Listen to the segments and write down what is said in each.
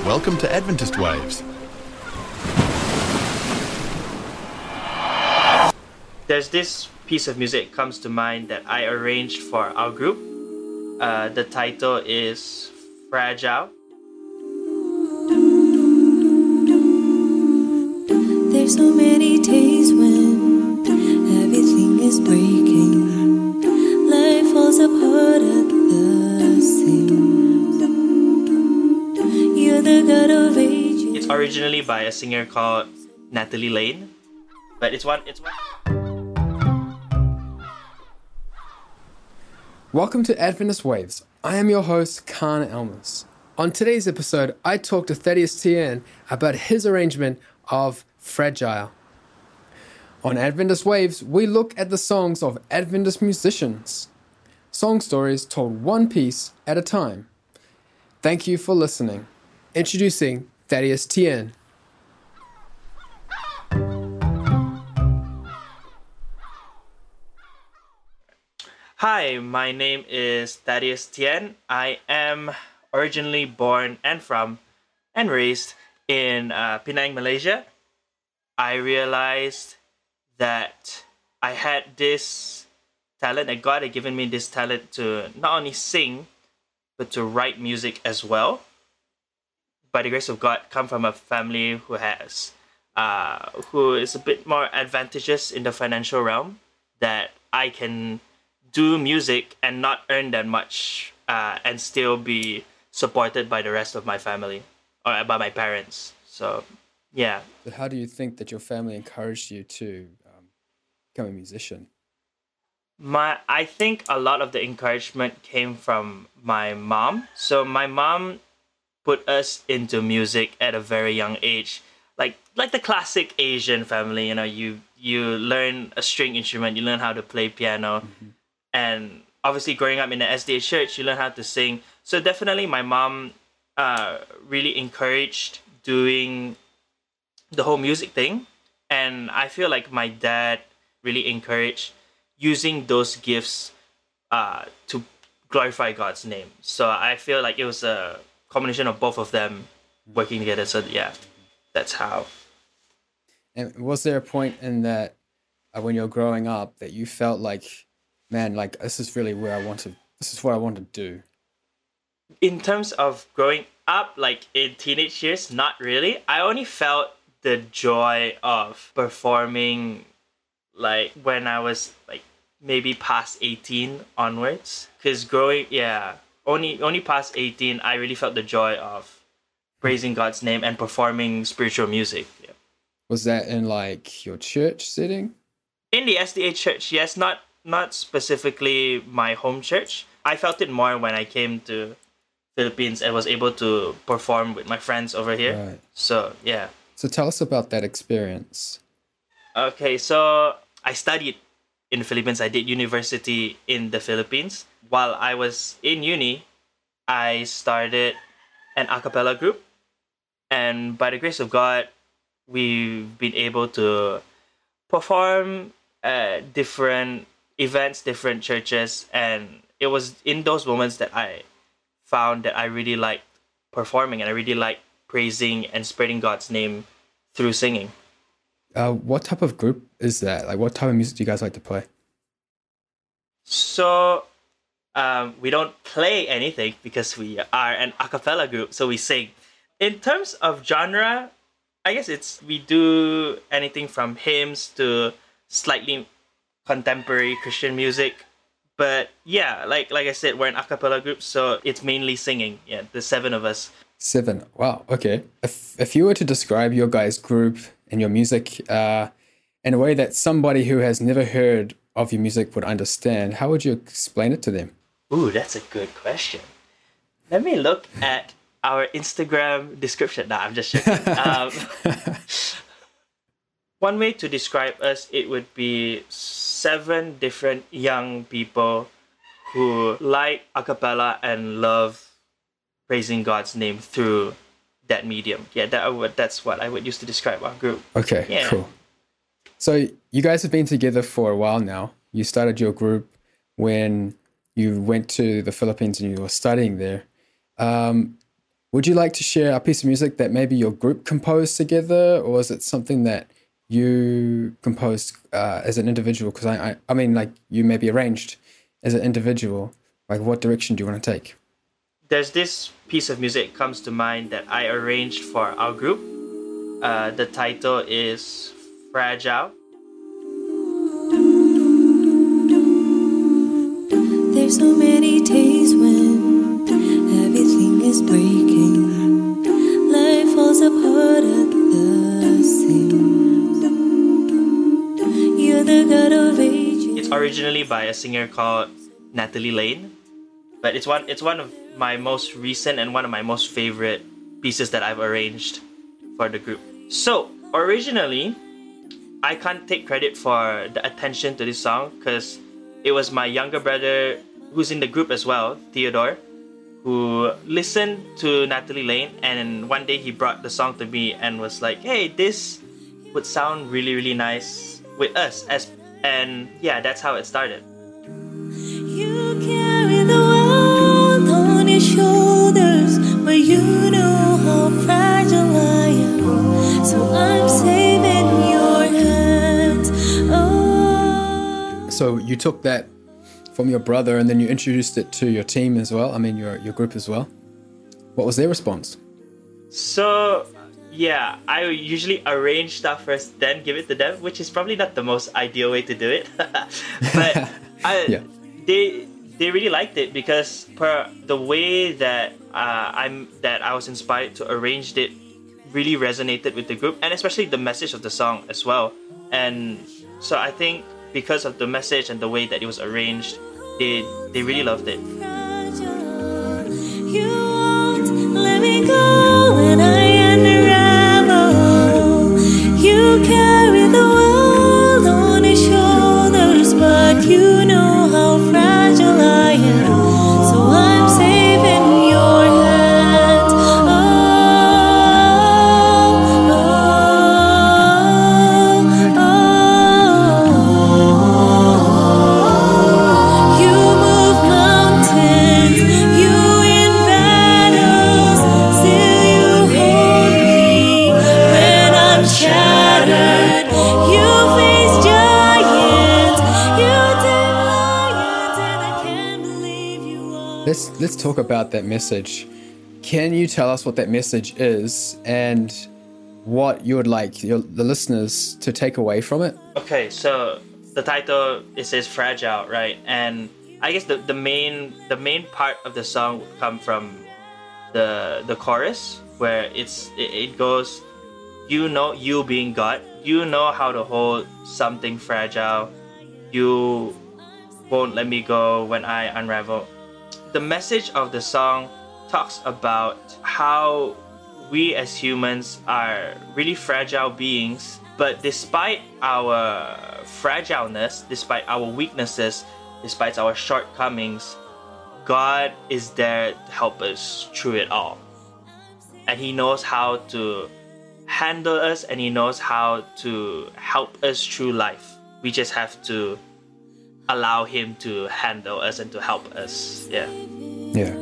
Welcome to Adventist Waves. There's this piece of music comes to mind that I arranged for our group. The title is Fragile. There's so many days when everything is breaking. Life falls apart at the seams. You're the God of ages. It's originally by a singer called Natalie Lane, but it's one. Welcome to Adventist Waves. I am your host, Khan Elmas. On today's episode, I talked to Thaddeus Tien about his arrangement of Fragile. On Adventist Waves, we look at the songs of Adventist musicians. Song stories told one piece at a time. Thank you for listening. Introducing Thaddeus Tien. Hi, my name is Thaddeus Tien. I am originally born and raised in Penang, Malaysia. I realized that I had this talent, that God had given me this talent to not only sing, but to write music as well. By the grace of God, come from a family who is a bit more advantageous in the financial realm, that I can do music and not earn that much and still be supported by the rest of my family or by my parents. So, yeah. But how do you think that your family encouraged you to become a musician? I think a lot of the encouragement came from my mom. So my mom put us into music at a very young age, like the classic Asian family. You know, you learn a string instrument, you learn how to play piano. Mm-hmm. And obviously, growing up in the SDA church, you learn how to sing. So definitely, my mom really encouraged doing the whole music thing. And I feel like my dad really encouraged using those gifts to glorify God's name. So I feel like it was a combination of both of them working together. So yeah, that's how. And was there a point in that when you were growing up that you felt like, man, like this is really where this is what I want to do? In terms of growing up, like in teenage years, not really. I only felt the joy of performing like when I was like maybe past 18 onwards. Because only past 18, I really felt the joy of praising God's name and performing spiritual music. Yeah. Was that in like your church setting? In the SDA church, yes, not specifically my home church. I felt it more when I came to Philippines and was able to perform with my friends over here. Right. So, yeah. So tell us about that experience. Okay, so I studied in the Philippines. I did university in the Philippines. While I was in uni, I started an a cappella group. And by the grace of God, we've been able to perform different events, different churches, and it was in those moments that I found that I really liked performing and I really liked praising and spreading God's name through singing. What type of group is that? Like, what type of music do you guys like to play? So, we don't play anything because we are an a cappella group, so we sing. In terms of genre, I guess we do anything from hymns to slightly contemporary Christian music. But yeah, like I said, we're an a cappella group, so it's mainly singing. Yeah, the 7 of us. 7. Wow. Okay. If you were to describe your guys' group and your music in a way that somebody who has never heard of your music would understand, how would you explain it to them? Ooh, that's a good question. Let me look at our Instagram description. Nah, I'm just joking. One way to describe us, it would be 7 different young people who like a cappella and love praising God's name through that medium. Yeah, that's what I would use to describe our group. Okay, yeah. Cool. So you guys have been together for a while now. You started your group when you went to the Philippines and you were studying there. Would you like to share a piece of music that maybe your group composed together, or is it something that you composed as an individual? Because I mean, like you maybe arranged as an individual. Like, what direction do you want to take? There's this piece of music comes to mind that I arranged for our group. The title is Fragile. There's so many days when everything is breaking. Life falls apart at the seams. You're the god of ages. It's originally by a singer called Natalie Lane, but it's one of my most recent and one of my most favorite pieces that I've arranged for the group. So originally, I can't take credit for the attention to this song because it was my younger brother who's in the group as well, Theodore, who listened to Natalie Lane, and one day he brought the song to me and was like, "Hey, this would sound really, really nice with us." And yeah, that's how it started. You carry the world on your shoulders, but you know how fragile I am. So I'm saving your hands. Oh. So you took that from your brother and then you introduced it to your team as well. I mean, your group as well. What was their response? So yeah, I usually arrange stuff first, then give it to them, which is probably not the most ideal way to do it. But Yeah. they really liked it because per the way that I was inspired to arrange it really resonated with the group, and especially the message of the song as well. And so I think because of the message and the way that it was arranged, they really loved it. You won't let me go when I unravel. You carry the world on your shoulders, but you know how fragile I am. So I'm saving your hands. You move mountains, you win battles, still you hold me when I'm shattered. You face giants, you tame lions, and I can't believe you are. Let's talk about that message. Can you tell us what that message is and what you would like the listeners to take away from it? Okay, so the title, it says Fragile, right? And I guess the main part of the song would come from the chorus, where it goes, you know, you being God, you know how to hold something fragile, you won't let me go when I unravel. The message of the song talks about how we as humans are really fragile beings, but despite our fragileness, despite our weaknesses, despite our shortcomings, God is there to help us through it all. And He knows how to handle us, and He knows how to help us through life. We just have to allow Him to handle us and to help us. Yeah. Yeah.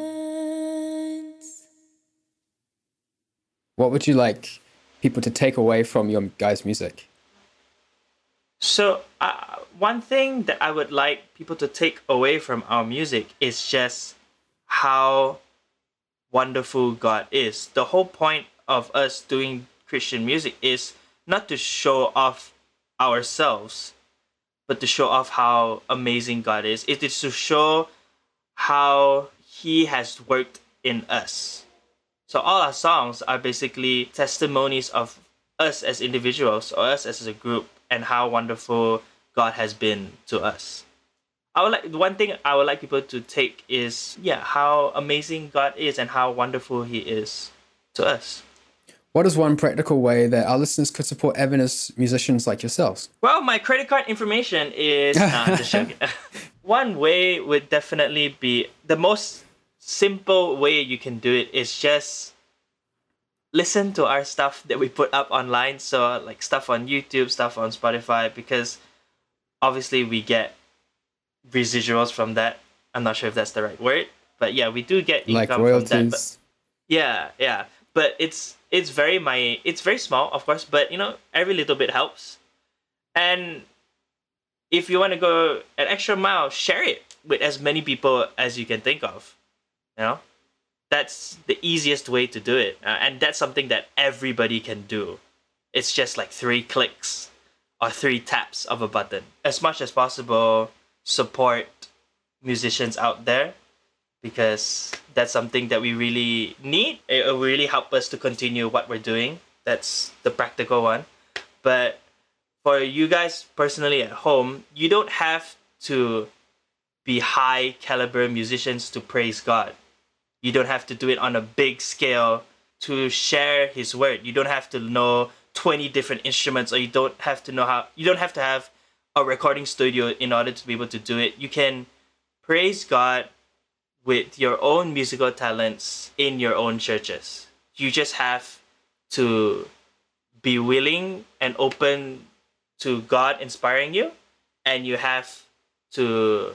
What would you like people to take away from your guys' music? So one thing that I would like people to take away from our music is just how wonderful God is. The whole point of us doing Christian music is not to show off ourselves, but to show off how amazing God is. It is to show how He has worked in us. So all our songs are basically testimonies of us as individuals or us as a group and how wonderful God has been to us. One thing I would like people to take is how amazing God is and how wonderful He is to us. What is one practical way that our listeners could support Adventist musicians like yourselves? Well, my credit card information is... I'm just joking. One way would definitely be, the most simple way you can do it is just listen to our stuff that we put up online. So like stuff on YouTube, stuff on Spotify, because obviously we get residuals from that. I'm not sure if that's the right word, but yeah, we do get income Like from that. royalties. Yeah, yeah. But it's very small, of course, but every little bit helps. And if you want to go an extra mile, share it with as many people as you can think of. You know, that's the easiest way to do it, and that's something that everybody can do. It's just like 3 clicks or 3 taps of a button. As much as possible, support musicians out there because that's something that we really need. It will really help us to continue what we're doing. That's the practical one. But for you guys personally at home, you don't have to be high caliber musicians to praise God. You don't have to do it on a big scale to share his word. You don't have to know 20 different instruments, or you don't have to have a recording studio in order to be able to do it. You can praise God with your own musical talents in your own churches. You just have to be willing and open to God inspiring you, and you have to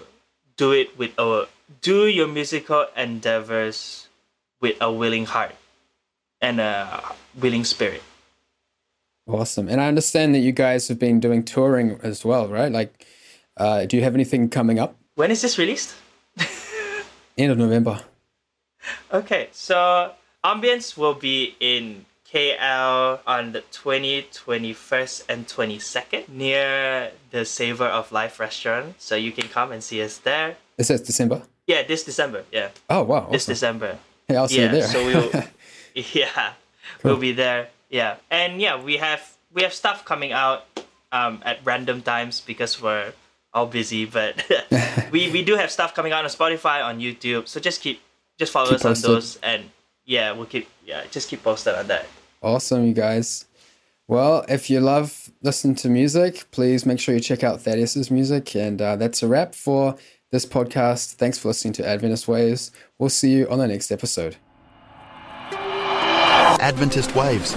do your musical endeavors with a willing heart and a willing spirit. Awesome. And I understand that you guys have been doing touring as well, right? Like, do you have anything coming up? When is this released? End of November. Okay, so Ambience will be in KL on the 20th, 21st, and 22nd near the Savor of Life restaurant. So you can come and see us there. Is that December? Yeah, this December. Yeah. Oh, wow. This Awesome. December. Hey, I'll see you there. So we'll be there. Yeah. And yeah, we have stuff coming out at random times because we're all busy, but we do have stuff coming out on Spotify, on YouTube. So just follow us posted on those, and yeah, just keep posted on that. Awesome, you guys. Well, if you love listening to music, please make sure you check out Thaddeus's music. And that's a wrap for this podcast. Thanks for listening to Adventist Waves. We'll see you on the next episode. Adventist Waves.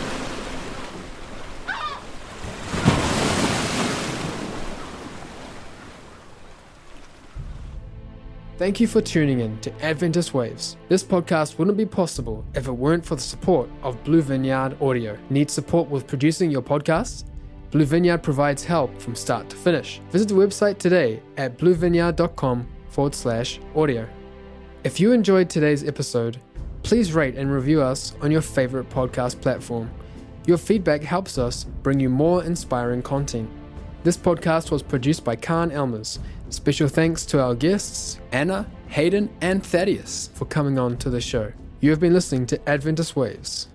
Thank you for tuning in to Adventist Waves. This podcast wouldn't be possible if it weren't for the support of Blue Vineyard Audio. Need support with producing your podcast? Blue Vineyard provides help from start to finish. Visit the website today at bluevineyard.com/audio. If you enjoyed today's episode, please rate and review us on your favorite podcast platform. Your feedback helps us bring you more inspiring content. This podcast was produced by Khan Elmers. Special thanks to our guests, Anna, Hayden, and Thaddeus, for coming on to the show. You have been listening to Adventist Waves.